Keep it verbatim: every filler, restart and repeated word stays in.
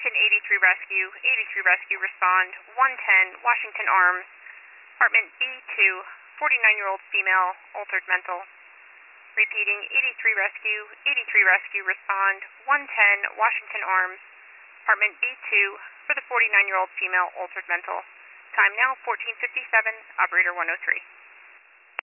Washington eighty-three Rescue, eighty-three Rescue respond, one ten Washington Arms, apartment B two, forty-nine-year-old female, altered mental. Repeating, eighty-three Rescue, eighty-three Rescue respond, one ten Washington Arms, apartment B two, for the forty-nine-year-old female, altered mental. Time now fourteen fifty-seven, operator one oh three.